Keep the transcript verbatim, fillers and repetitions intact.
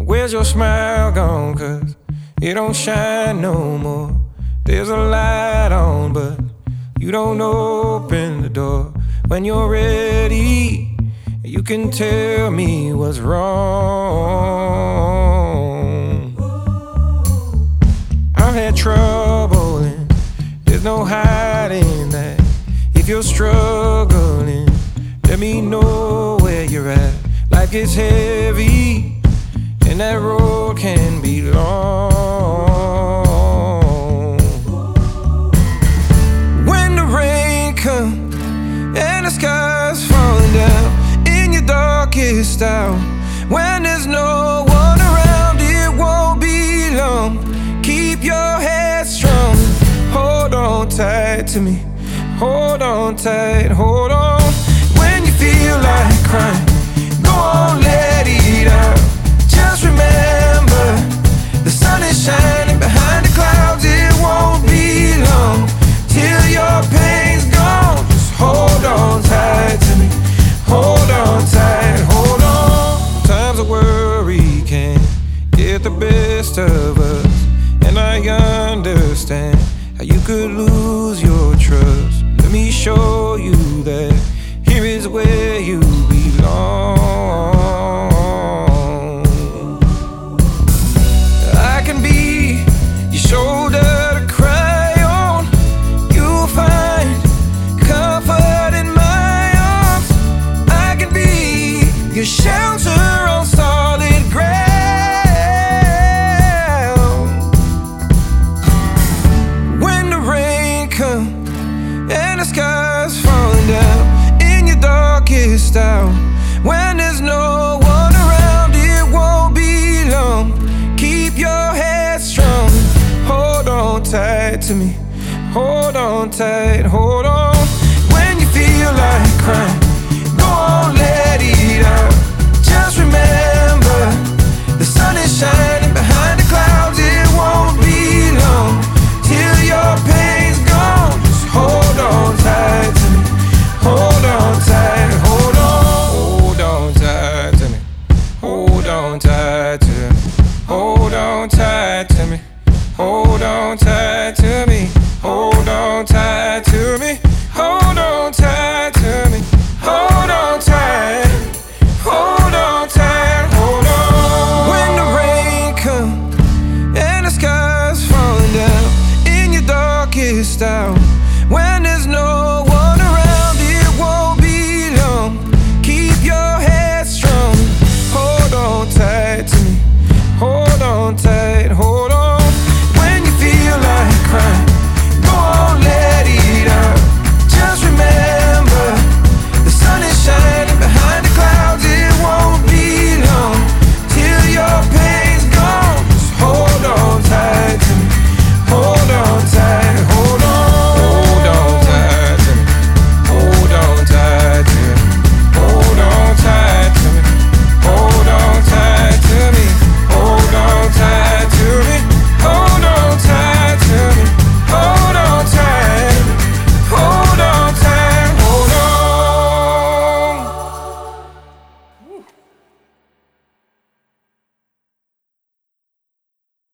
Where's your smile gone? Cause it don't shine no more. There's a light on, but you don't open the door. When you're ready, you can tell me what's wrong. I've had trouble and there's no hiding that. If you're struggling, let me know where you're at. Life gets heavy and that road can be long. When the rain comes and the sky's falling down in your darkest hour, when there's no one around, it won't be long. Keep your head strong. Hold on tight to me. Hold on tight, hold on. When you feel like crying, go on, let it out. Just remember, the sun is shining behind the clouds. It won't be long till your pain's gone. Just hold on tight to me. Hold on tight, hold on. Times of worry can get the best of us, and I understand how you could lose your trust. Let me show you that here is where you belong. I can be your shoulder to cry on. You'll find comfort in my arms. I can be your shelter on solid ground. When the rain comes and the sky's falling down in your darkest hour, when there's no one around, it won't be long. Keep your head strong. Hold on tight to me. Hold on tight, hold on. When you feel like crying,